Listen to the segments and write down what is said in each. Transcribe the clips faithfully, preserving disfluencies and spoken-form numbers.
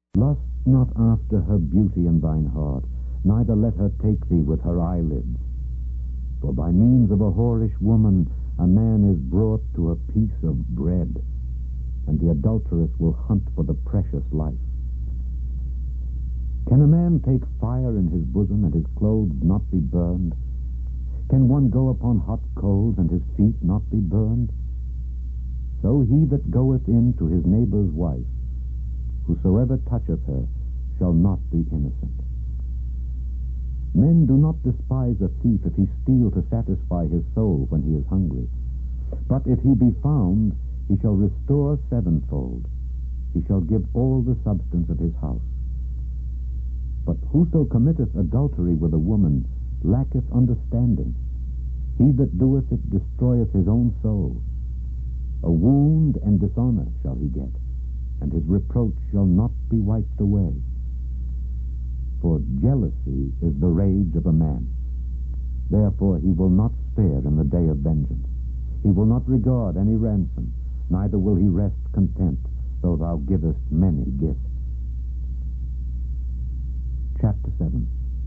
Lust not after her beauty in thine heart, neither let her take thee with her eyelids. For by means of a whorish woman a man is brought to a piece of bread, and the adulteress will hunt for the precious life. Can a man take fire in his bosom and his clothes not be burned? Can one go upon hot coals and his feet not be burned? So he that goeth in to his neighbor's wife, whosoever toucheth her, shall not be innocent. Men do not despise a thief if he steal to satisfy his soul when he is hungry. But if he be found, he shall restore sevenfold. He shall give all the substance of his house. But whoso committeth adultery with a woman lacketh understanding. He that doeth it destroyeth his own soul. A wound and dishonor shall he get, and his reproach shall not be wiped away. For jealousy is the rage of a man. Therefore he will not spare in the day of vengeance. He will not regard any ransom, neither will he rest content, though thou givest many gifts. Chapter seven.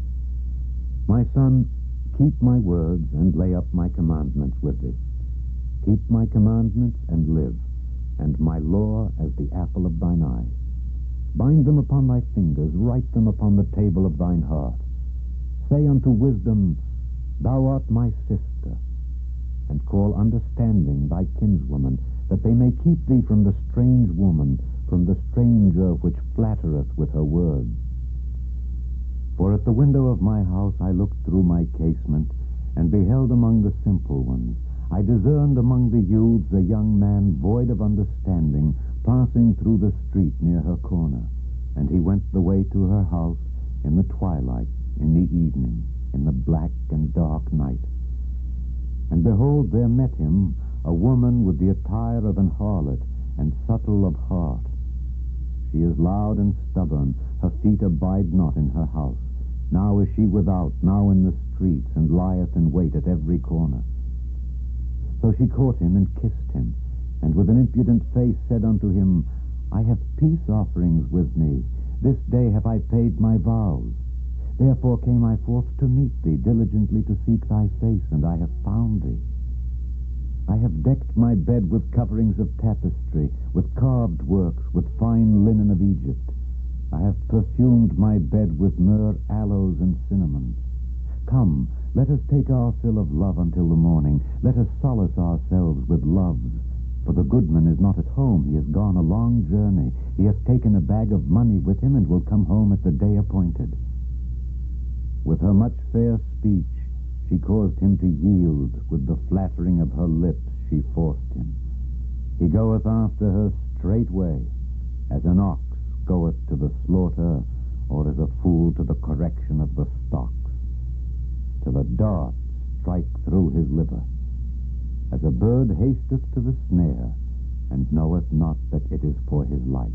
My son, keep my words and lay up my commandments with thee. Keep my commandments and live, and my law as the apple of thine eye. Bind them upon thy fingers, write them upon the table of thine heart. Say unto wisdom, Thou art my sister, and call understanding thy kinswoman, that they may keep thee from the strange woman, from the stranger which flattereth with her words. For at the window of my house I looked through my casement, and beheld among the simple ones. I discerned among the youths a young man void of understanding, passing through the street near her corner. And he went the way to her house in the twilight, in the evening, in the black and dark night. And behold, there met him a woman with the attire of an harlot, and subtle of heart. She is loud and stubborn, her feet abide not in her house. Now is she without, now in the streets, and lieth in wait at every corner. So she caught him and kissed him, and with an impudent face said unto him, I have peace offerings with me. This day have I paid my vows. Therefore came I forth to meet thee, diligently to seek thy face, and I have found thee. I have decked my bed with coverings of tapestry, with carved works, with fine linen of Egypt. I have perfumed my bed with myrrh, aloes, and cinnamon. Come, let us take our fill of love until the morning. Let us solace ourselves with loves. For the goodman is not at home. He has gone a long journey. He hath taken a bag of money with him, and will come home at the day appointed. With her much fair speech she caused him to yield. With the flattering of her lips she forced him. He goeth after her straightway, as an ox goeth to the slaughter, or as a fool to the correction of the stocks, till a dart strike through his liver, as a bird hasteth to the snare, and knoweth not that it is for his life.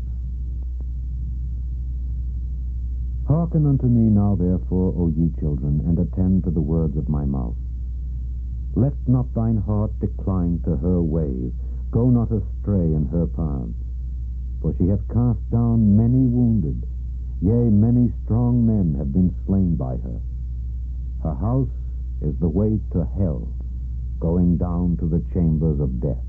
Hearken unto me now, therefore, O ye children, and attend to the words of my mouth. Let not thine heart decline to her ways. Go not astray in her paths. For she hath cast down many wounded. Yea, many strong men have been slain by her. Her house is the way to hell, going down to the chambers of death.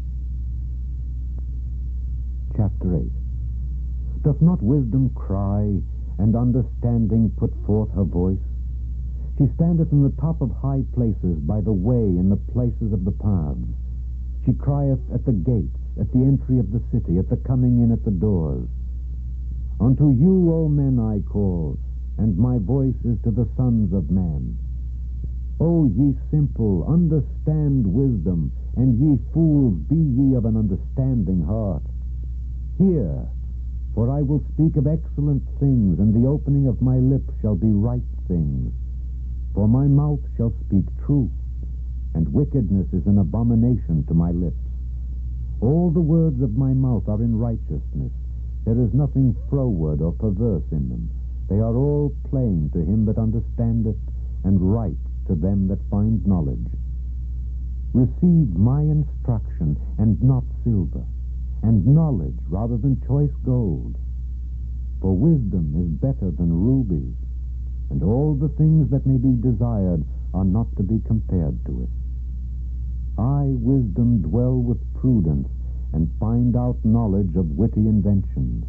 Chapter eight. Doth not wisdom cry, and understanding put forth her voice? She standeth in the top of high places, by the way, in the places of the paths. She crieth at the gates, at the entry of the city, at the coming in at the doors. Unto you, O men, I call, and my voice is to the sons of man. O ye simple, understand wisdom, and ye fools, be ye of an understanding heart. Hear, for I will speak of excellent things, and the opening of my lips shall be right things. For my mouth shall speak truth, and wickedness is an abomination to my lips. All the words of my mouth are in righteousness. There is nothing froward or perverse in them. They are all plain to him that understandeth, and right to them that find knowledge. Receive my instruction, and not silver, and knowledge rather than choice gold. For wisdom is better than rubies, and all the things that may be desired are not to be compared to it. I, wisdom, dwell with prudence, and find out knowledge of witty inventions.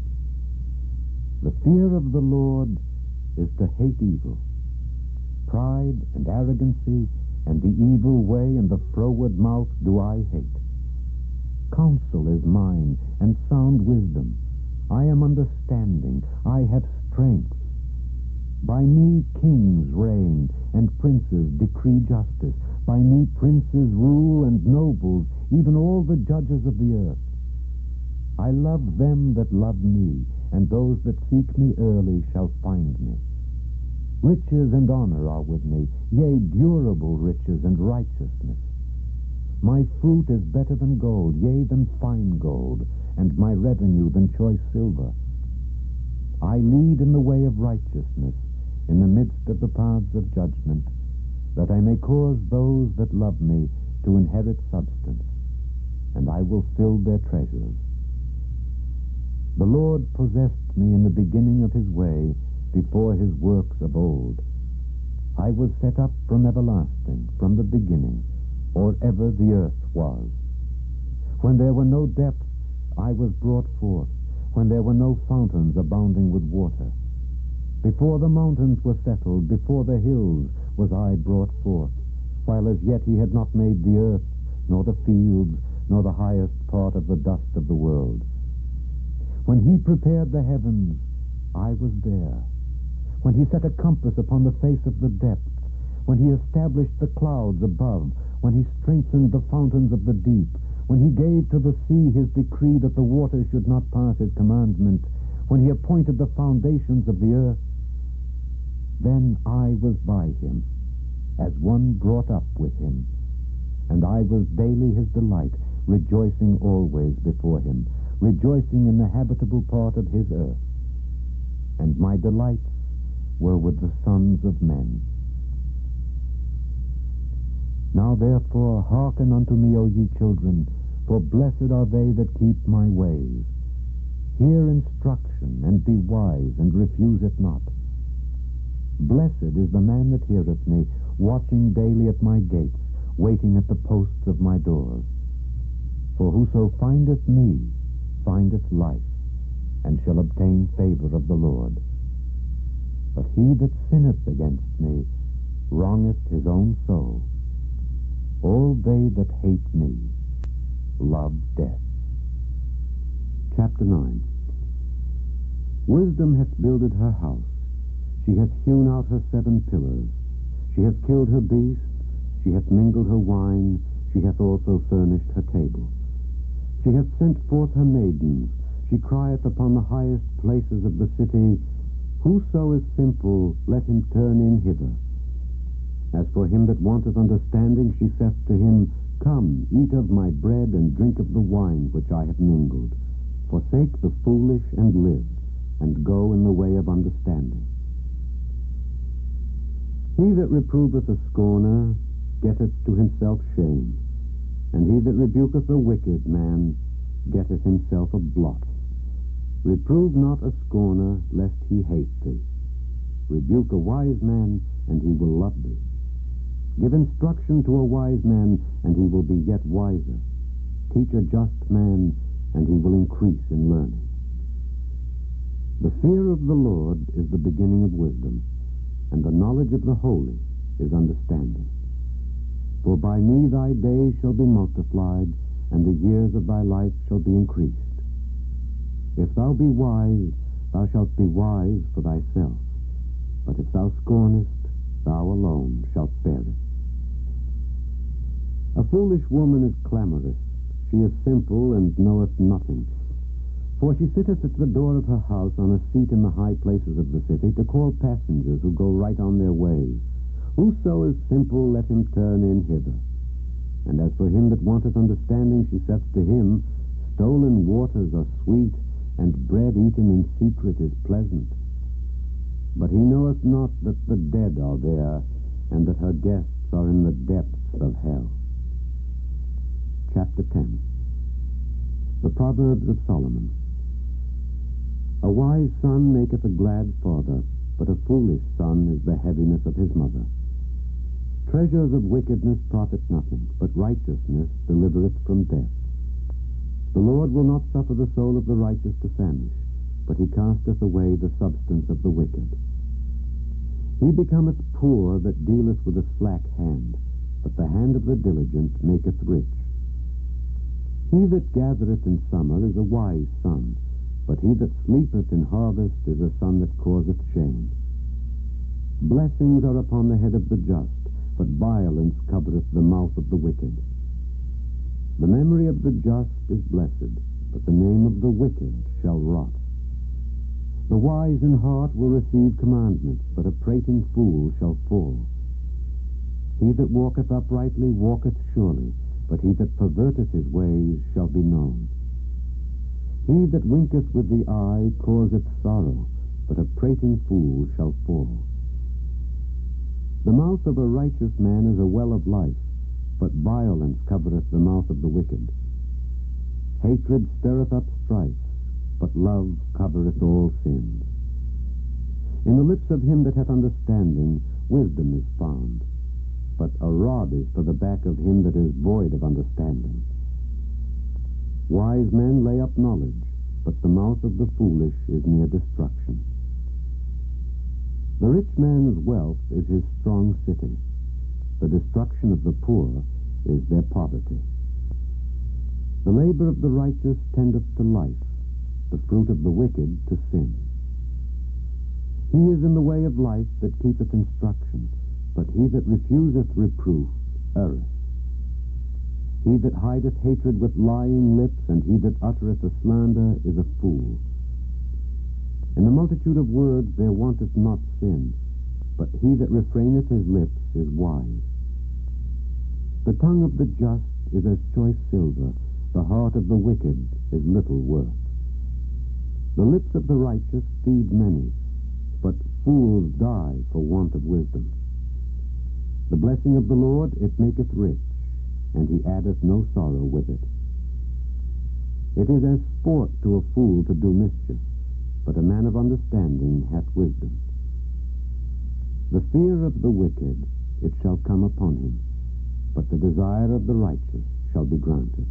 The fear of the Lord is to hate evil. Pride and arrogancy and the evil way and the froward mouth do I hate. Counsel is mine, and sound wisdom. I am understanding. I have strength. By me kings reign, and princes decree justice. By me princes rule, and nobles, even all the judges of the earth. I love them that love me, and those that seek me early shall find me. Riches and honor are with me, yea, durable riches and righteousness. My fruit is better than gold, yea, than fine gold, and my revenue than choice silver. I lead in the way of righteousness, in the midst of the paths of judgment, that I may cause those that love me to inherit substance, and I will fill their treasures. The Lord possessed me in the beginning of his way, before his works of old. I was set up from everlasting, from the beginning, or ever the earth was. When there were no depths, I was brought forth, when there were no fountains abounding with water. Before the mountains were settled, before the hills was I brought forth, while as yet he had not made the earth, nor the fields, nor the highest part of the dust of the world. When he prepared the heavens, I was there. When he set a compass upon the face of the depths, when he established the clouds above, when he strengthened the fountains of the deep, when he gave to the sea his decree that the waters should not pass his commandment, when he appointed the foundations of the earth, then I was by him, as one brought up with him, and I was daily his delight, rejoicing always before him, rejoicing in the habitable part of his earth. And my delights were with the sons of men. Now therefore hearken unto me, O ye children, for blessed are they that keep my ways. Hear instruction, and be wise, and refuse it not. Blessed is the man that heareth me, watching daily at my gates, waiting at the posts of my doors. For whoso findeth me findeth life, and shall obtain favor of the Lord. But he that sinneth against me wrongeth his own soul. All they that hate me love death. Chapter nine. Wisdom hath builded her house. She hath hewn out her seven pillars. She hath killed her beasts. She hath mingled her wine. She hath also furnished her table. She hath sent forth her maidens. She crieth upon the highest places of the city, Whoso is simple, let him turn in hither. As for him that wanteth understanding, she saith to him, Come, eat of my bread, and drink of the wine which I have mingled. Forsake the foolish, and live, and go in the way of understanding. He that reproveth a scorner getteth to himself shame, and he that rebuketh a wicked man getteth himself a blot. Reprove not a scorner, lest he hate thee. Rebuke a wise man, and he will love thee. Give instruction to a wise man, and he will be yet wiser. Teach a just man, and he will increase in learning. The fear of the Lord is the beginning of wisdom, and the knowledge of the holy is understanding. For by me thy days shall be multiplied, and the years of thy life shall be increased. If thou be wise, thou shalt be wise for thyself. But if thou scornest, thou alone shalt bear it. A foolish woman is clamorous. She is simple, and knoweth nothing. For she sitteth at the door of her house on a seat in the high places of the city, to call passengers who go right on their ways. Whoso is simple, let him turn in hither. And as for him that wanteth understanding, she saith to him, Stolen waters are sweet, and bread eaten in secret is pleasant. But he knoweth not that the dead are there, and that her guests are in the depths of hell. Chapter ten. The Proverbs of Solomon. A wise son maketh a glad father, but a foolish son is the heaviness of his mother. Treasures of wickedness profit nothing, but righteousness delivereth from death. The Lord will not suffer the soul of the righteous to famish, but he casteth away the substance of the wicked. He becometh poor that dealeth with a slack hand, but the hand of the diligent maketh rich. He that gathereth in summer is a wise son, but he that sleepeth in harvest is a son that causeth shame. Blessings are upon the head of the just, but violence covereth the mouth of the wicked. The memory of the just is blessed, but the name of the wicked shall rot. The wise in heart will receive commandments, but a prating fool shall fall. He that walketh uprightly walketh surely, but he that perverteth his ways shall be known. He that winketh with the eye causeth sorrow, but a prating fool shall fall. The mouth of a righteous man is a well of life, but violence covereth the mouth of the wicked. Hatred stirreth up strife, but love covereth all sins. In the lips of him that hath understanding wisdom is found, but a rod is for the back of him that is void of understanding. Wise men lay up knowledge, but the mouth of the foolish is near destruction. The rich man's wealth is his strong city. The destruction of the poor is their poverty. The labor of the righteous tendeth to life, the fruit of the wicked to sin. He is in the way of life that keepeth instruction, but he that refuseth reproof erreth. He that hideth hatred with lying lips, and he that uttereth a slander, is a fool. In the multitude of words there wanteth not sin, but he that refraineth his lips is wise. The tongue of the just is as choice silver, the heart of the wicked is little worth. The lips of the righteous feed many, but fools die for want of wisdom. The blessing of the Lord, it maketh rich, and he addeth no sorrow with it. It is as sport to a fool to do mischief, but a man of understanding hath wisdom. The fear of the wicked, it shall come upon him, but the desire of the righteous shall be granted.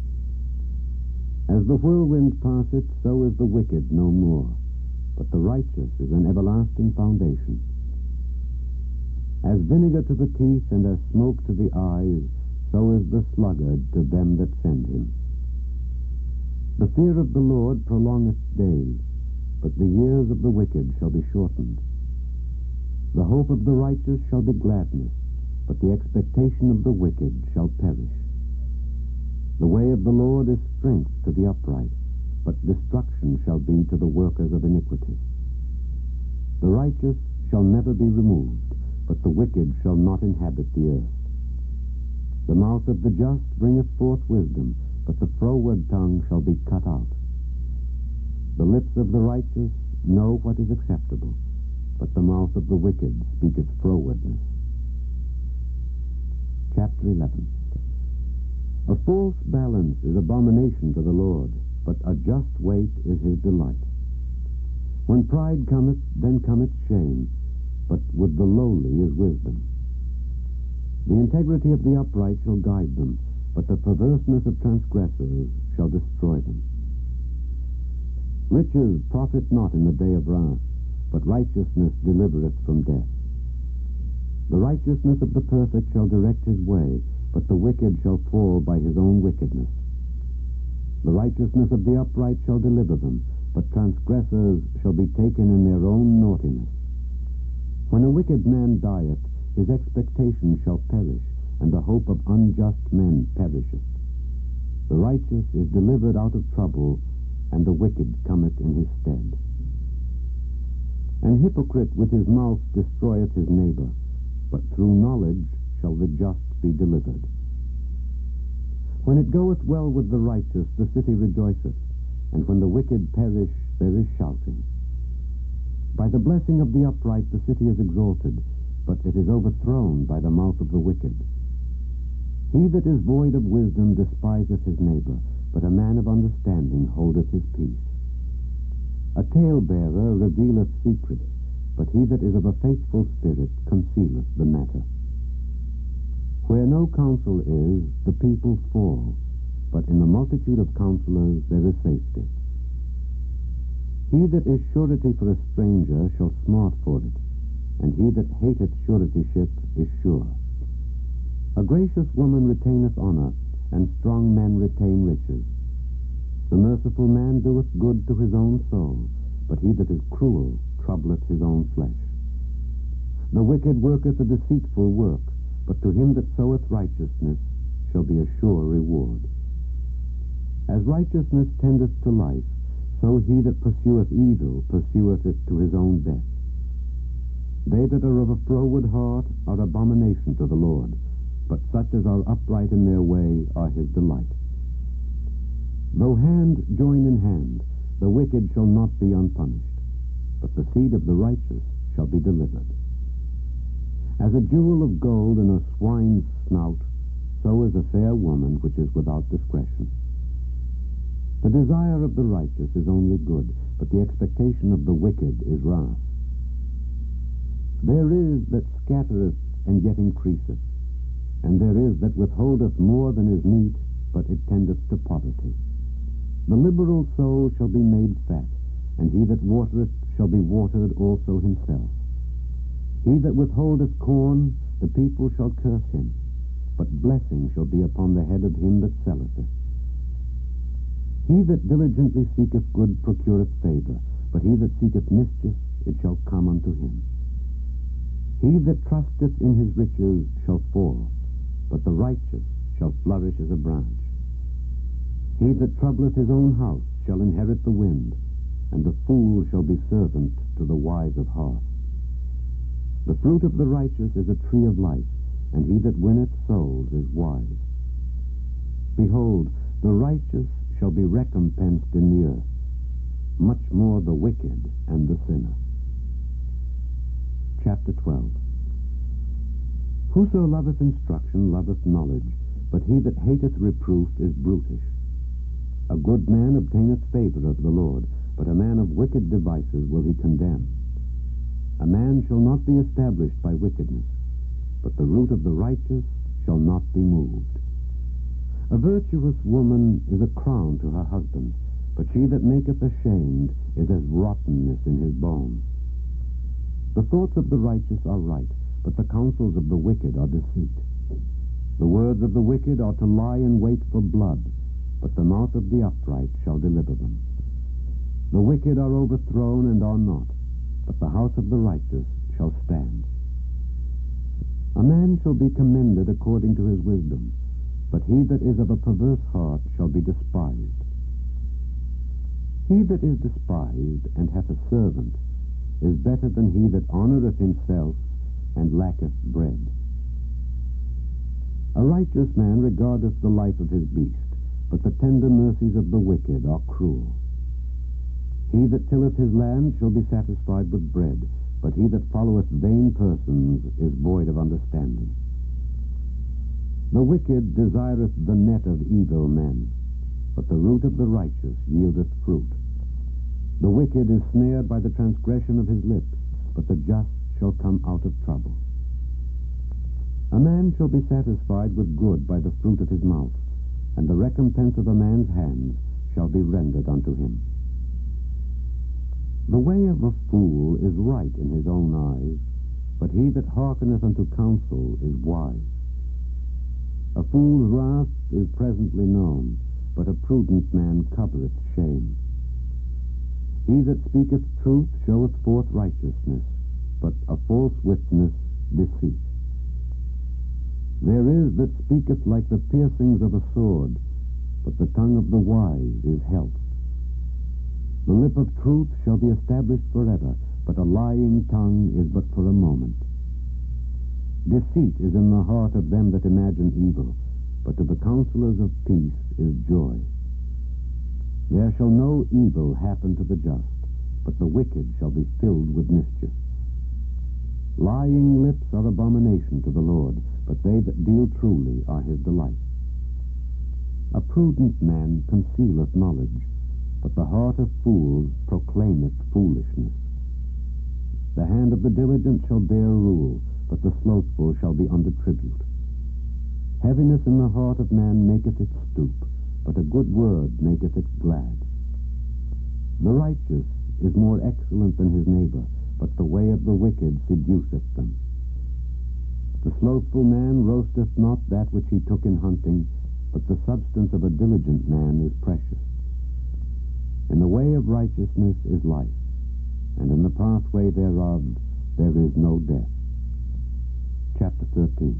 As the whirlwind passeth, so is the wicked no more, but the righteous is an everlasting foundation. As vinegar to the teeth and as smoke to the eyes, so is the sluggard to them that send him. The fear of the Lord prolongeth days, but the years of the wicked shall be shortened. The hope of the righteous shall be gladness, but the expectation of the wicked shall perish. The way of the Lord is strength to the upright, but destruction shall be to the workers of iniquity. The righteous shall never be removed, but the wicked shall not inhabit the earth. The mouth of the just bringeth forth wisdom, but the froward tongue shall be cut out. The lips of the righteous know what is acceptable, but the mouth of the wicked speaketh frowardness. Chapter eleven. A false balance is abomination to the Lord, but a just weight is his delight. When pride cometh, then cometh shame, but with the lowly is wisdom. The integrity of the upright shall guide them, but the perverseness of transgressors shall destroy them. Riches profit not in the day of wrath, but righteousness delivereth from death. The righteousness of the perfect shall direct his way, but the wicked shall fall by his own wickedness. The righteousness of the upright shall deliver them, but transgressors shall be taken in their own naughtiness. When a wicked man dieth, his expectation shall perish, and the hope of unjust men perisheth. The righteous is delivered out of trouble, and the wicked cometh in his stead. An hypocrite with his mouth destroyeth his neighbor, but through knowledge shall the just be delivered. When it goeth well with the righteous, the city rejoiceth, and when the wicked perish, there is shouting. By the blessing of the upright the city is exalted, but it is overthrown by the mouth of the wicked. He that is void of wisdom despiseth his neighbor, but a man of understanding holdeth his peace. A talebearer revealeth secrets, but he that is of a faithful spirit concealeth the matter. Where no counsel is, the people fall, but in the multitude of counselors there is safety. He that is surety for a stranger shall smart for it, and he that hateth suretyship is sure. A gracious woman retaineth honor, and strong men retain riches. The merciful man doeth good to his own soul, but he that is cruel troubleth his own flesh. The wicked worketh a deceitful work, but to him that soweth righteousness shall be a sure reward. As righteousness tendeth to life, so he that pursueth evil pursueth it to his own death. They that are of a froward heart are abomination to the Lord, but such as are upright in their way are his delight. Though hand join in hand, the wicked shall not be unpunished, but the seed of the righteous shall be delivered. As a jewel of gold in a swine's snout, so is a fair woman which is without discretion. The desire of the righteous is only good, but the expectation of the wicked is wrath. There is that scattereth and yet increaseth, and there is that withholdeth more than is meet, but it tendeth to poverty. The liberal soul shall be made fat, and he that watereth shall be watered also himself. He that withholdeth corn, the people shall curse him, but blessing shall be upon the head of him that selleth it. He that diligently seeketh good procureth favor, but he that seeketh mischief, it shall come unto him. He that trusteth in his riches shall fall, but the righteous shall flourish as a branch. He that troubleth his own house shall inherit the wind, and the fool shall be servant to the wise of heart. The fruit of the righteous is a tree of life, and he that winneth souls is wise. Behold, the righteous shall be recompensed in the earth, much more the wicked and the sinner. Chapter twelve. Whoso loveth instruction loveth knowledge, but he that hateth reproof is brutish. A good man obtaineth favor of the Lord, but a man of wicked devices will he condemn. A man shall not be established by wickedness, but the root of the righteous shall not be moved. A virtuous woman is a crown to her husband, but she that maketh ashamed is as rottenness in his bones. The thoughts of the righteous are right, but the counsels of the wicked are deceit. The words of the wicked are to lie in wait for blood, but the mouth of the upright shall deliver them. The wicked are overthrown and are not, but the house of the righteous shall stand. A man shall be commended according to his wisdom, but he that is of a perverse heart shall be despised. He that is despised and hath a servant is better than he that honoureth himself and lacketh bread. A righteous man regardeth the life of his beast, but the tender mercies of the wicked are cruel. He that tilleth his land shall be satisfied with bread, but he that followeth vain persons is void of understanding. The wicked desireth the net of evil men, but the root of the righteous yieldeth fruit. The wicked is snared by the transgression of his lips, but the just shall come out of trouble. A man shall be satisfied with good by the fruit of his mouth, and the recompense of a man's hands shall be rendered unto him. The way of a fool is right in his own eyes, but he that hearkeneth unto counsel is wise. A fool's wrath is presently known, but a prudent man covereth shame. He that speaketh truth showeth forth righteousness, but a false witness deceit. There is that speaketh like the piercings of a sword, but the tongue of the wise is health. The lip of truth shall be established forever, but a lying tongue is but for a moment. Deceit is in the heart of them that imagine evil, but to the counselors of peace is joy. There shall no evil happen to the just, but the wicked shall be filled with mischief. Lying lips are abomination to the Lord, but they that deal truly are his delight. A prudent man concealeth knowledge, but the heart of fools proclaimeth foolishness. The hand of the diligent shall bear rule, but the slothful shall be under tribute. Heaviness in the heart of man maketh it stoop, but a good word maketh it glad. The righteous is more excellent than his neighbor, but the way of the wicked seduceth them. The slothful man roasteth not that which he took in hunting, but the substance of a diligent man is precious. In the way of righteousness is life, and in the pathway thereof there is no death. Chapter thirteen.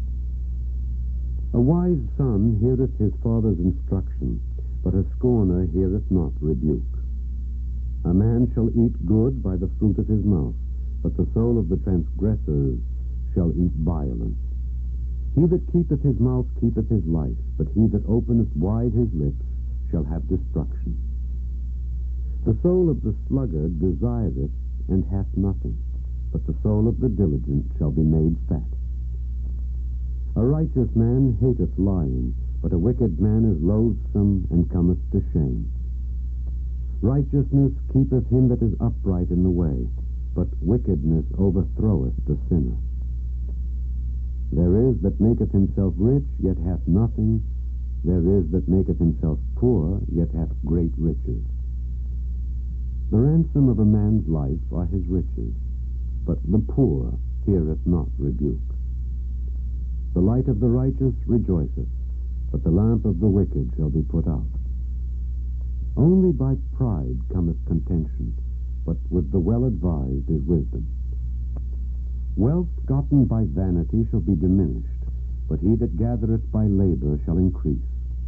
A wise son heareth his father's instruction, but a scorner heareth not rebuke. A man shall eat good by the fruit of his mouth, but the soul of the transgressors shall eat violence. He that keepeth his mouth keepeth his life, but he that openeth wide his lips shall have destruction. The soul of the sluggard desireth and hath nothing, but the soul of the diligent shall be made fat. A righteous man hateth lying, but a wicked man is loathsome and cometh to shame. Righteousness keepeth him that is upright in the way, but wickedness overthroweth the sinner. There is that maketh himself rich, yet hath nothing. There is that maketh himself poor, yet hath great riches. The ransom of a man's life are his riches, but the poor heareth not rebuke. The light of the righteous rejoiceth, but the lamp of the wicked shall be put out. Only by pride cometh contention, but with the well-advised is wisdom. Wealth gotten by vanity shall be diminished, but he that gathereth by labor shall increase.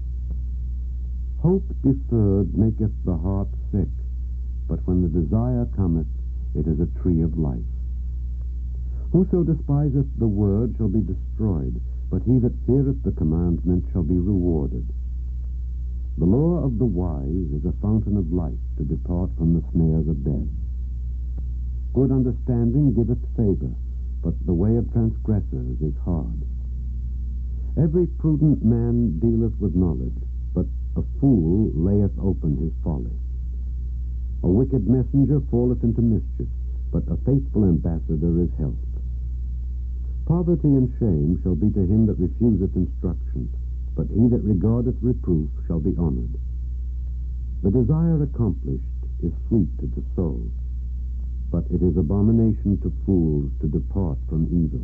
Hope deferred maketh the heart sick, but when the desire cometh, it is a tree of life. Whoso despiseth the word shall be destroyed, but he that feareth the commandment shall be rewarded. The law of the wise is a fountain of life to depart from the snares of death. Good understanding giveth favor, but the way of transgressors is hard. Every prudent man dealeth with knowledge, but a fool layeth open his folly. A wicked messenger falleth into mischief, but a faithful ambassador is health. Poverty and shame shall be to him that refuseth instruction, but he that regardeth reproof shall be honored. The desire accomplished is sweet to the soul, but it is abomination to fools to depart from evil.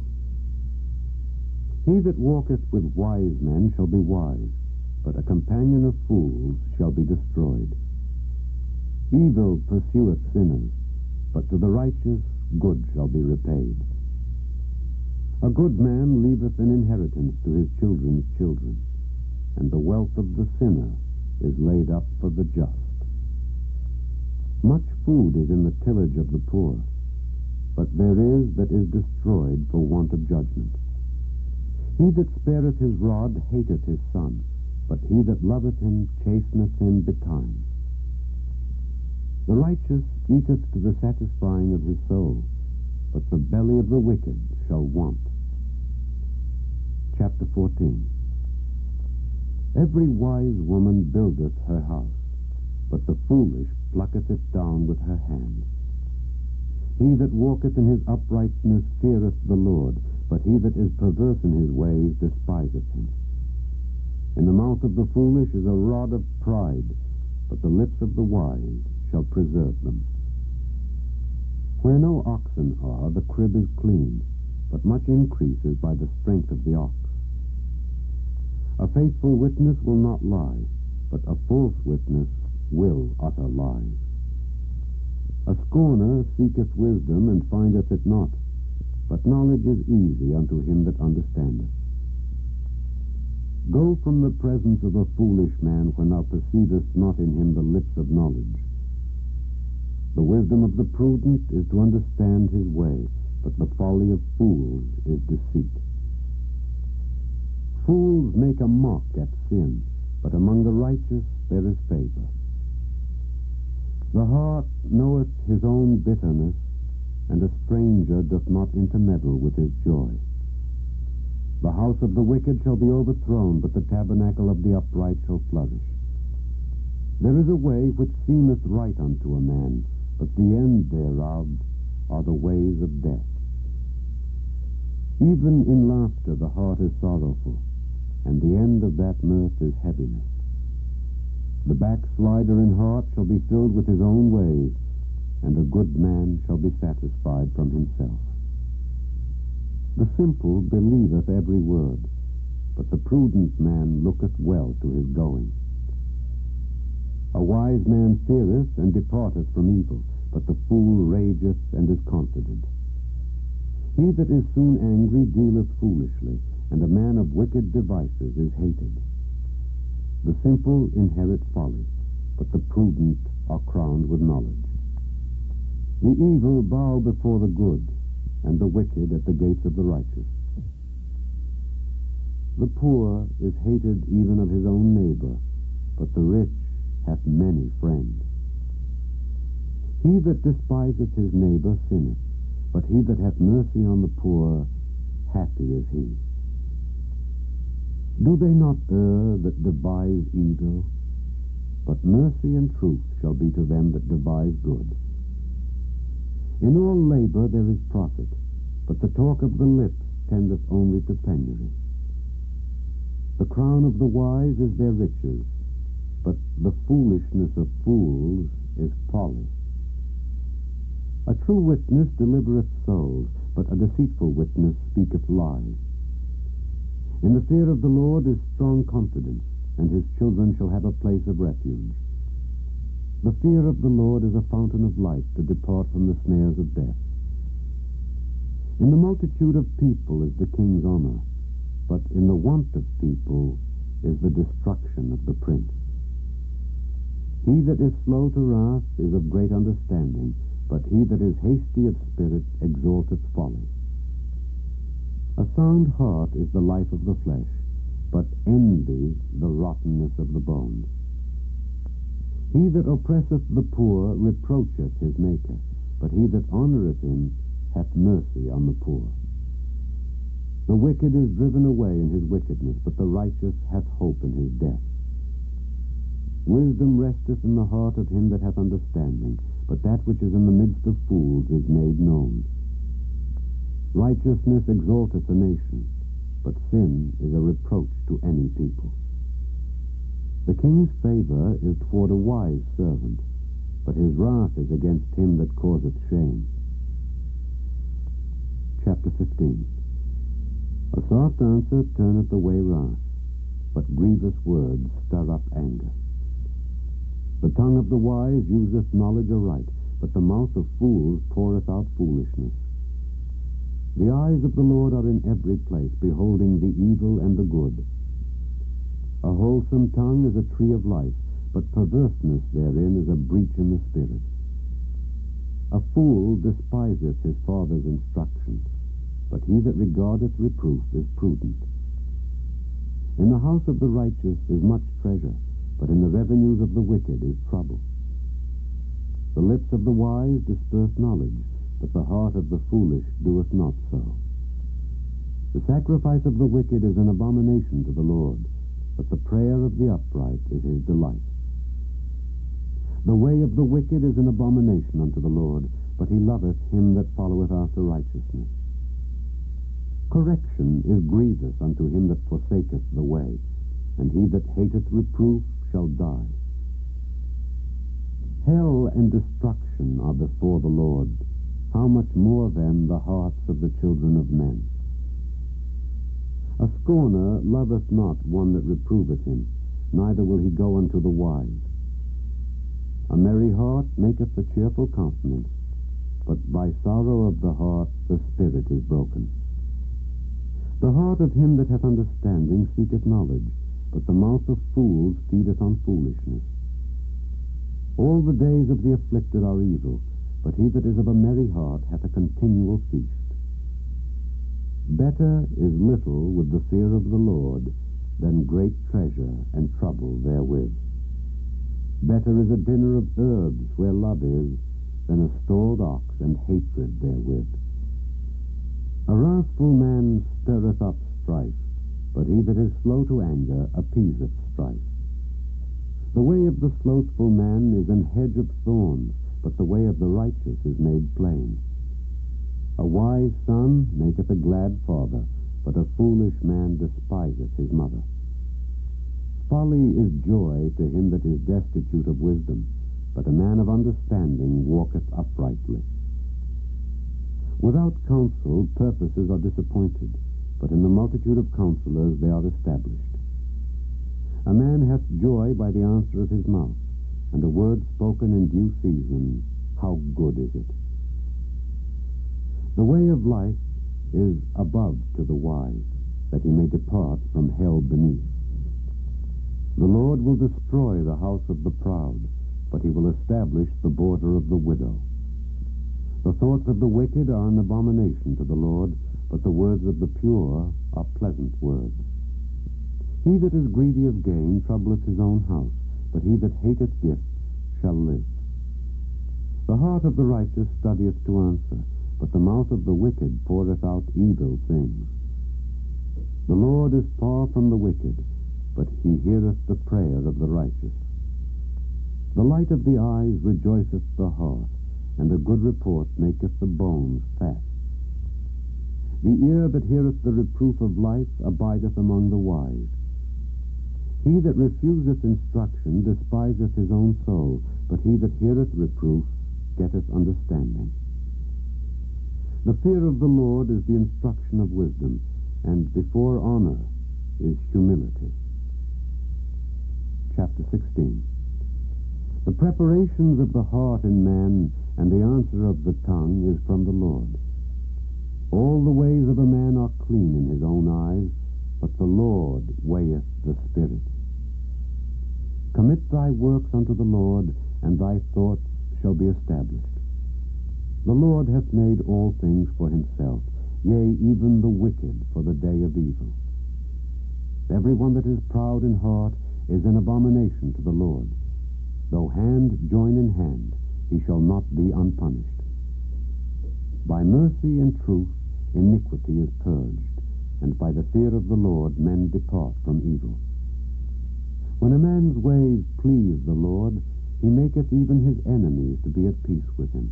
He that walketh with wise men shall be wise, but a companion of fools shall be destroyed. Evil pursueth sinners, but to the righteous good shall be repaid. A good man leaveth an inheritance to his children's children, and the wealth of the sinner is laid up for the just. Much food is in the tillage of the poor, but there is that is destroyed for want of judgment. He that spareth his rod hateth his son, but he that loveth him chasteneth him betimes. The righteous eateth to the satisfying of his soul, but the belly of the wicked shall want. Chapter fourteen. Every wise woman buildeth her house, but the foolish plucketh it down with her hands. He that walketh in his uprightness feareth the Lord, but he that is perverse in his ways despiseth him. In the mouth of the foolish is a rod of pride, but the lips of the wise shall preserve them. Where no oxen are, the crib is clean, but much increase is by the strength of the ox. A faithful witness will not lie, but a false witness will utter lies. A scorner seeketh wisdom and findeth it not, but knowledge is easy unto him that understandeth. Go from the presence of a foolish man when thou perceivest not in him the lips of knowledge. The wisdom of the prudent is to understand his way, but the folly of fools is deceit. Fools make a mock at sin, but among the righteous there is favor. The heart knoweth his own bitterness, and a stranger doth not intermeddle with his joy. The house of the wicked shall be overthrown, but the tabernacle of the upright shall flourish. There is a way which seemeth right unto a man, but the end thereof are the ways of death. Even in laughter the heart is sorrowful, and the end of that mirth is heaviness. The backslider in heart shall be filled with his own ways, and a good man shall be satisfied from himself. The simple believeth every word, but the prudent man looketh well to his going. A wise man feareth and departeth from evil, but the fool rageth and is confident. He that is soon angry dealeth foolishly, and a man of wicked devices is hated. The simple inherit folly, but the prudent are crowned with knowledge. The evil bow before the good, and the wicked at the gates of the righteous. The poor is hated even of his own neighbor, but the rich hath many friends. He that despiseth his neighbor sinneth, but he that hath mercy on the poor, happy is he. Do they not err that devise evil? But mercy and truth shall be to them that devise good. In all labor there is profit, but the talk of the lips tendeth only to penury. The crown of the wise is their riches, but the foolishness of fools is folly. A true witness delivereth souls, but a deceitful witness speaketh lies. In the fear of the Lord is strong confidence, and his children shall have a place of refuge. The fear of the Lord is a fountain of life to depart from the snares of death. In the multitude of people is the king's honor, but in the want of people is the destruction of the prince. He that is slow to wrath is of great understanding, but he that is hasty of spirit exalteth folly. A sound heart is the life of the flesh, but envy the rottenness of the bones. He that oppresseth the poor reproacheth his Maker, but he that honoureth him hath mercy on the poor. The wicked is driven away in his wickedness, but the righteous hath hope in his death. Wisdom resteth in the heart of him that hath understanding, but that which is in the midst of fools is made known. Righteousness exalteth a nation, but sin is a reproach to any people. The king's favor is toward a wise servant, but his wrath is against him that causeth shame. Chapter fifteen. A soft answer turneth away wrath, but grievous words stir up anger. The tongue of the wise useth knowledge aright, but the mouth of fools poureth out foolishness. The eyes of the Lord are in every place, beholding the evil and the good. A wholesome tongue is a tree of life, but perverseness therein is a breach in the spirit. A fool despiseth his father's instruction, but he that regardeth reproof is prudent. In the house of the righteous is much treasure, but in the revenues of the wicked is trouble. The lips of the wise disperse knowledge, but the heart of the foolish doeth not so. The sacrifice of the wicked is an abomination to the Lord, but the prayer of the upright is his delight. The way of the wicked is an abomination unto the Lord, but he loveth him that followeth after righteousness. Correction is grievous unto him that forsaketh the way, and he that hateth reproof shall die. Hell and destruction are before the Lord. How much more then the hearts of the children of men? A scorner loveth not one that reproveth him, neither will he go unto the wise. A merry heart maketh a cheerful countenance, but by sorrow of the heart the spirit is broken. The heart of him that hath understanding seeketh knowledge, but the mouth of fools feedeth on foolishness. All the days of the afflicted are evil, but he that is of a merry heart hath a continual feast. Better is little with the fear of the Lord than great treasure and trouble therewith. Better is a dinner of herbs where love is than a stalled ox and hatred therewith. A wrathful man stirreth up strife, but he that is slow to anger appeaseth strife. The way of the slothful man is an hedge of thorns, but the way of the righteous is made plain. A wise son maketh a glad father, but a foolish man despiseth his mother. Folly is joy to him that is destitute of wisdom, but a man of understanding walketh uprightly. Without counsel, purposes are disappointed, but in the multitude of counselors they are established. A man hath joy by the answer of his mouth, and a word spoken in due season, how good is it! The way of life is above to the wise, that he may depart from hell beneath. The Lord will destroy the house of the proud, but he will establish the border of the widow. The thoughts of the wicked are an abomination to the Lord, but the words of the pure are pleasant words. He that is greedy of gain troubleth his own house, but he that hateth gifts shall live. The heart of the righteous studieth to answer, but the mouth of the wicked poureth out evil things. The Lord is far from the wicked, but he heareth the prayer of the righteous. The light of the eyes rejoiceth the heart, and a good report maketh the bones fat. The ear that heareth the reproof of life abideth among the wise. He that refuseth instruction despiseth his own soul, but he that heareth reproof getteth understanding. The fear of the Lord is the instruction of wisdom, and before honor is humility. Chapter sixteen. The preparations of the heart in man and the answer of the tongue is from the Lord. All the ways of a man are clean in his own eyes, but the Lord weigheth the spirit. Commit thy works unto the Lord, and thy thoughts shall be established. The Lord hath made all things for himself, yea, even the wicked for the day of evil. Every one that is proud in heart is an abomination to the Lord. Though hand join in hand, he shall not be unpunished. By mercy and truth iniquity is purged, and by the fear of the Lord men depart from evil. When a man's ways please the Lord, he maketh even his enemies to be at peace with him.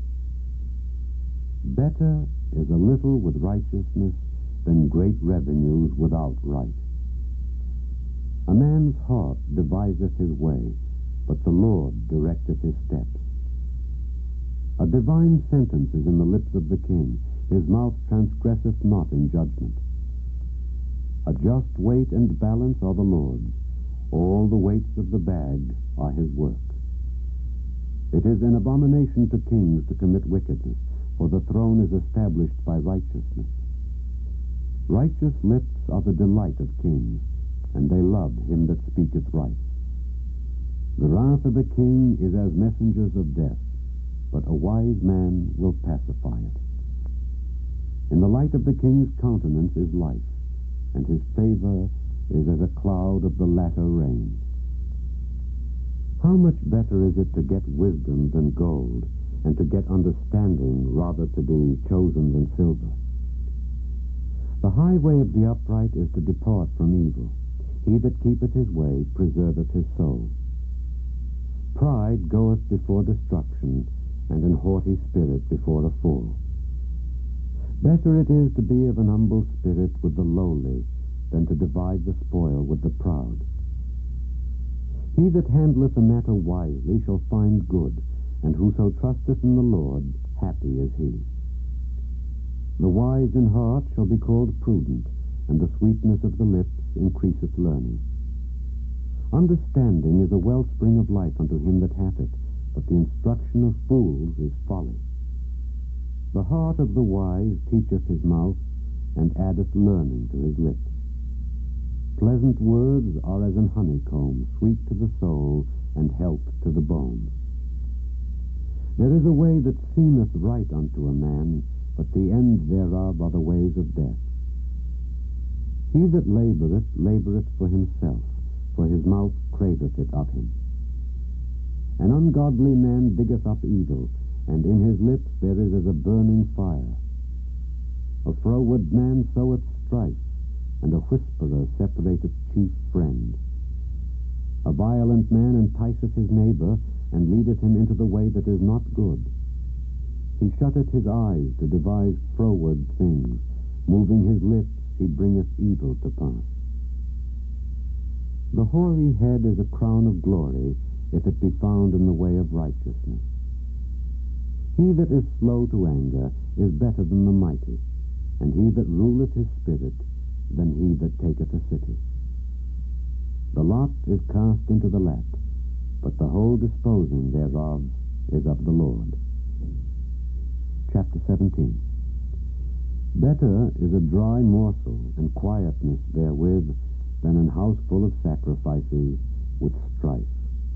Better is a little with righteousness than great revenues without right. A man's heart deviseth his way, but the Lord directeth his steps. A divine sentence is in the lips of the king. His mouth transgresseth not in judgment. A just weight and balance are the Lord's. All the weights of the bag are his work. It is an abomination to kings to commit wickedness, for the throne is established by righteousness. Righteous lips are the delight of kings, and they love him that speaketh right. The wrath of a king is as messengers of death, but a wise man will pacify it. In the light of the king's countenance is life, and his favor is as a cloud of the latter rain. How much better is it to get wisdom than gold, and to get understanding rather to be chosen than silver? The highway of the upright is to depart from evil. He that keepeth his way preserveth his soul. Pride goeth before destruction, and an haughty spirit before a fool. Better it is to be of an humble spirit with the lowly than to divide the spoil with the proud. He that handleth a matter wisely shall find good, and whoso trusteth in the Lord, happy is he. The wise in heart shall be called prudent, and the sweetness of the lips increaseth learning. Understanding is a wellspring of life unto him that hath it, but the instruction of fools is folly. The heart of the wise teacheth his mouth, and addeth learning to his lips. Pleasant words are as an honeycomb, sweet to the soul, and health to the bones. There is a way that seemeth right unto a man, but the end thereof are the ways of death. He that laboureth, laboureth for himself, for his mouth craveth it of him. An ungodly man diggeth up evil, and in his lips there is as a burning fire. A froward man soweth strife, and a whisperer separateth chief friends. A violent man enticeth his neighbor, and leadeth him into the way that is not good. He shutteth his eyes to devise froward things. Moving his lips, he bringeth evil to pass. The hoary head is a crown of glory, if it be found in the way of righteousness. He that is slow to anger is better than the mighty, and he that ruleth his spirit than he that taketh a city. The lot is cast into the lap, but the whole disposing thereof is of the Lord. Chapter seventeen. Better is a dry morsel and quietness therewith than an house full of sacrifices with strife.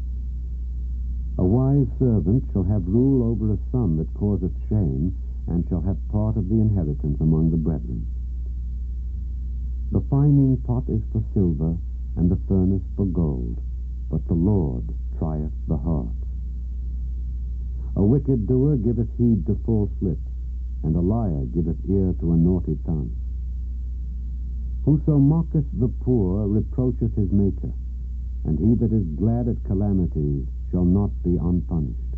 A wise servant shall have rule over a son that causeth shame, and shall have part of the inheritance among the brethren. The fining pot is for silver, and the furnace for gold, but the Lord trieth the heart. A wicked doer giveth heed to false lips, and a liar giveth ear to a naughty tongue. Whoso mocketh the poor reproacheth his Maker, and he that is glad at calamities shall not be unpunished.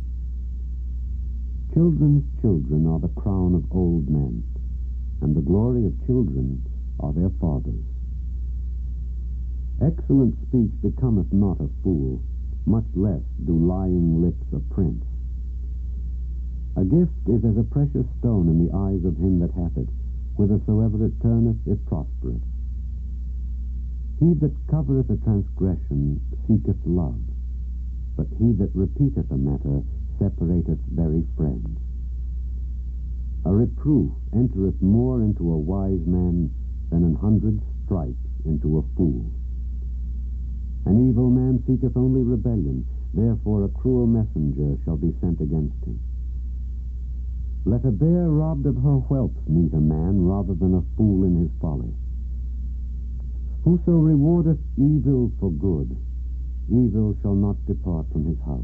Children's children are the crown of old men, and the glory of children are their fathers. Excellent speech becometh not a fool, much less do lying lips a prince. A gift is as a precious stone in the eyes of him that hath it. Whithersoever it turneth, it prospereth. He that covereth a transgression seeketh love, but he that repeateth a matter separateth very friends. A reproof entereth more into a wise man than an hundred stripes into a fool. An evil man seeketh only rebellion, therefore a cruel messenger shall be sent against him. Let a bear robbed of her whelps meet a man rather than a fool in his folly. Whoso rewardeth evil for good, evil shall not depart from his house.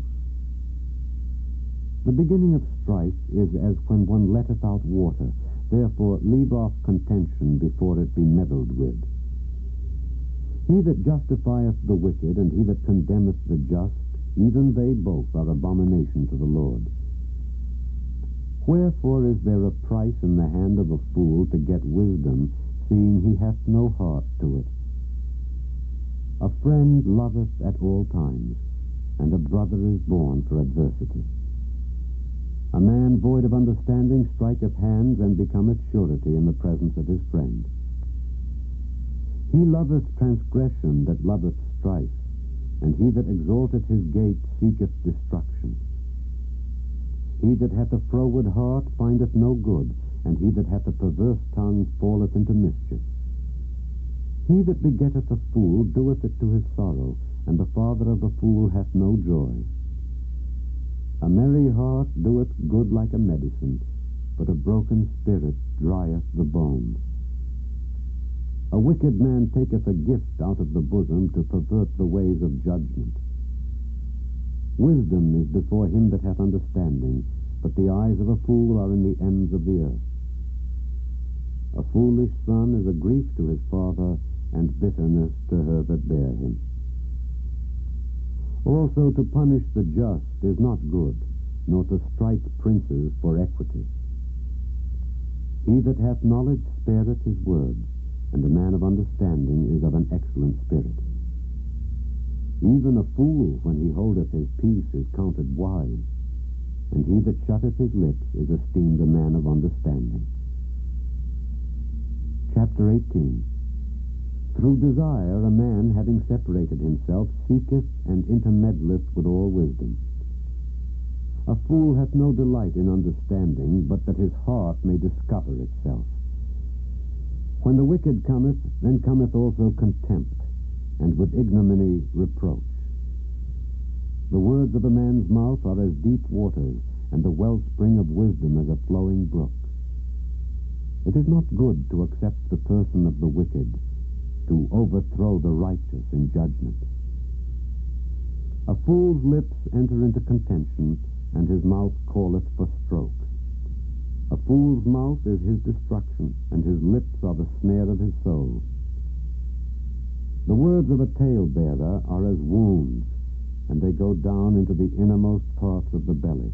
The beginning of strife is as when one letteth out water, therefore leave off contention before it be meddled with. He that justifieth the wicked, and he that condemneth the just, even they both are abomination to the Lord. Wherefore is there a price in the hand of a fool to get wisdom, seeing he hath no heart to it? A friend loveth at all times, and a brother is born for adversity. A man void of understanding striketh hands, and becometh surety in the presence of his friend. He loveth transgression that loveth strife, and he that exalteth his gate seeketh destruction. He that hath a froward heart findeth no good, and he that hath a perverse tongue falleth into mischief. He that begetteth a fool doeth it to his sorrow, and the father of a fool hath no joy. A merry heart doeth good like a medicine, but a broken spirit drieth the bones. A wicked man taketh a gift out of the bosom to pervert the ways of judgment. Wisdom is before him that hath understanding, but the eyes of a fool are in the ends of the earth. A foolish son is a grief to his father, and bitterness to her that bare him. Also to punish the just is not good, nor to strike princes for equity. He that hath knowledge spareth his words, and a man of understanding is of an excellent spirit. Even a fool, when he holdeth his peace, is counted wise, and he that shutteth his lips is esteemed a man of understanding. Chapter eighteen. Through desire a man, having separated himself, seeketh and intermeddleth with all wisdom. A fool hath no delight in understanding, but that his heart may discover itself. When the wicked cometh, then cometh also contempt, and with ignominy reproach. The words of a man's mouth are as deep waters, and the wellspring of wisdom as a flowing brook. It is not good to accept the person of the wicked, to overthrow the righteous in judgment. A fool's lips enter into contention, and his mouth calleth for stroke. A fool's mouth is his destruction, and his lips are the snare of his soul. The words of a talebearer are as wounds, and they go down into the innermost parts of the belly.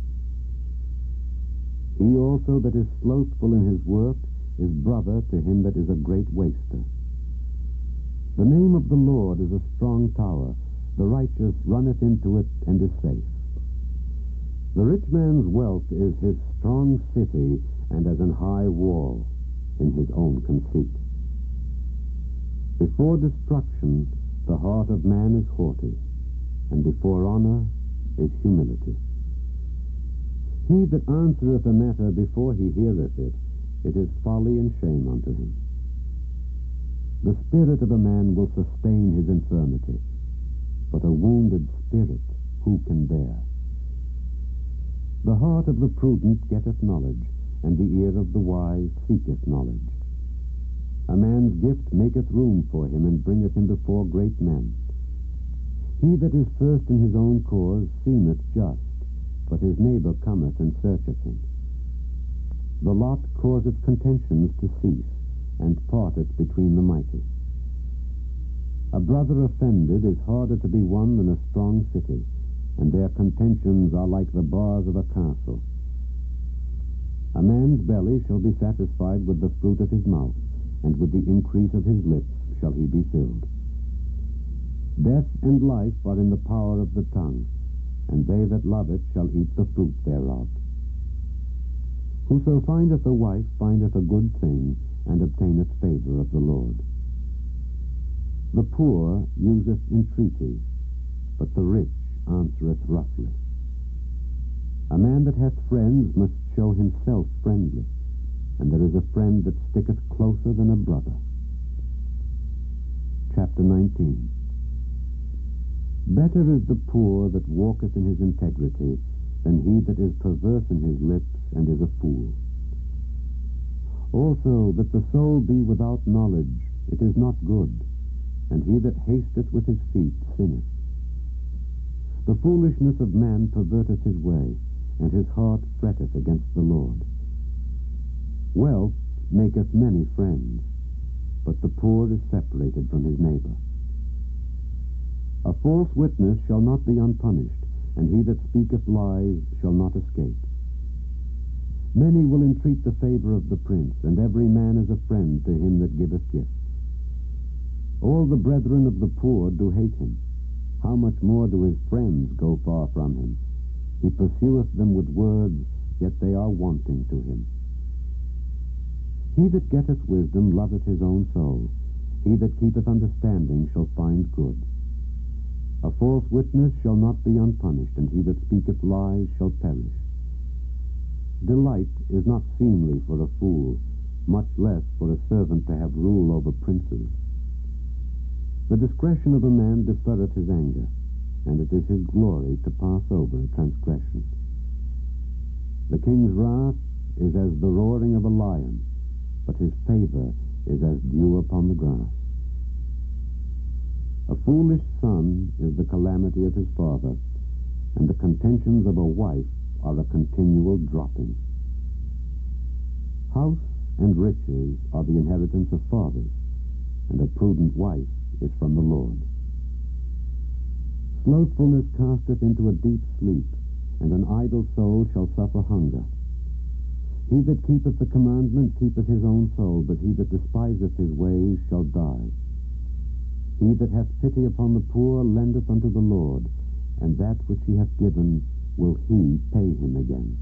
He also that is slothful in his work is brother to him that is a great waster. The name of the Lord is a strong tower. The righteous runneth into it and is safe. The rich man's wealth is his strong city, and as an high wall in his own conceit. Before destruction, the heart of man is haughty, and before honor is humility. He that answereth a matter before he heareth it, it is folly and shame unto him. The spirit of a man will sustain his infirmity, but a wounded spirit who can bear? The heart of the prudent getteth knowledge, and the ear of the wise seeketh knowledge. A man's gift maketh room for him, and bringeth him before great men. He that is first in his own cause seemeth just, but his neighbor cometh and searcheth him. The lot causeth contentions to cease, and parteth between the mighty. A brother offended is harder to be won than a strong city, and their contentions are like the bars of a castle. A man's belly shall be satisfied with the fruit of his mouth, and with the increase of his lips shall he be filled. Death and life are in the power of the tongue, and they that love it shall eat the fruit thereof. Whoso findeth a wife findeth a good thing, and obtaineth favor of the Lord. The poor useth entreaties, but the rich answereth roughly. A man that hath friends must show himself friendly, and there is a friend that sticketh closer than a brother. Chapter nineteen. Better is the poor that walketh in his integrity than he that is perverse in his lips and is a fool. Also, that the soul be without knowledge, it is not good, and he that hasteth with his feet sinneth. The foolishness of man perverteth his way, and his heart fretteth against the Lord. Wealth maketh many friends, but the poor is separated from his neighbor. A false witness shall not be unpunished, and he that speaketh lies shall not escape. Many will entreat the favor of the prince, and every man is a friend to him that giveth gifts. All the brethren of the poor do hate him. How much more do his friends go far from him? He pursueth them with words, yet they are wanting to him. He that getteth wisdom loveth his own soul. He that keepeth understanding shall find good. A false witness shall not be unpunished, and he that speaketh lies shall perish. Delight is not seemly for a fool, much less for a servant to have rule over princes. The discretion of a man deferreth his anger, and it is his glory to pass over a transgression. The king's wrath is as the roaring of a lion, but his favor is as dew upon the grass. A foolish son is the calamity of his father, and the contentions of a wife are a continual dropping. House and riches are the inheritance of fathers, and a prudent wife is from the Lord. Slothfulness casteth into a deep sleep, and an idle soul shall suffer hunger. He that keepeth the commandment keepeth his own soul, but he that despiseth his ways shall die. He that hath pity upon the poor lendeth unto the Lord, and that which he hath given will he pay him again.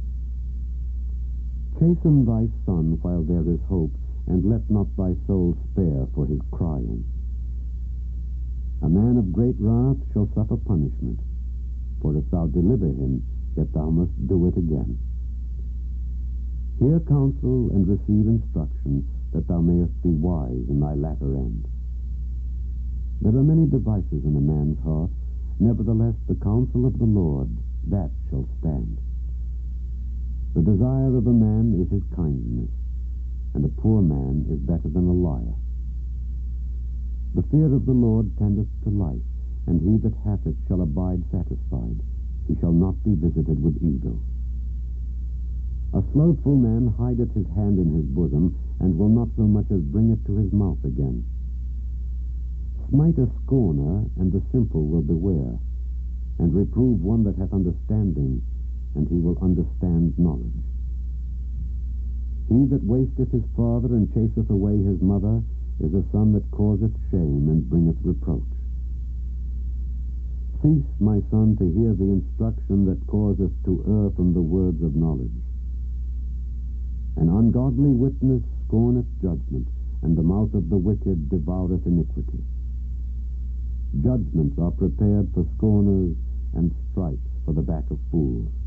Chasten thy son while there is hope, and let not thy soul spare for his crying. A man of great wrath shall suffer punishment, for if thou deliver him, yet thou must do it again. Hear counsel and receive instruction, that thou mayest be wise in thy latter end. There are many devices in a man's heart, nevertheless the counsel of the Lord, that shall stand. The desire of a man is his kindness, and a poor man is better than a liar. The fear of the Lord tendeth to life, and he that hath it shall abide satisfied. He shall not be visited with evil. A slothful man hideth his hand in his bosom, and will not so much as bring it to his mouth again. Smite a scorner, and the simple will beware, and reprove one that hath understanding, and he will understand knowledge. He that wasteth his father and chaseth away his mother is a son that causeth shame and bringeth reproach. Cease, my son, to hear the instruction that causeth to err from the words of knowledge. An ungodly witness scorneth judgment, and the mouth of the wicked devoureth iniquity. Judgments are prepared for scorners, and stripes for the back of fools.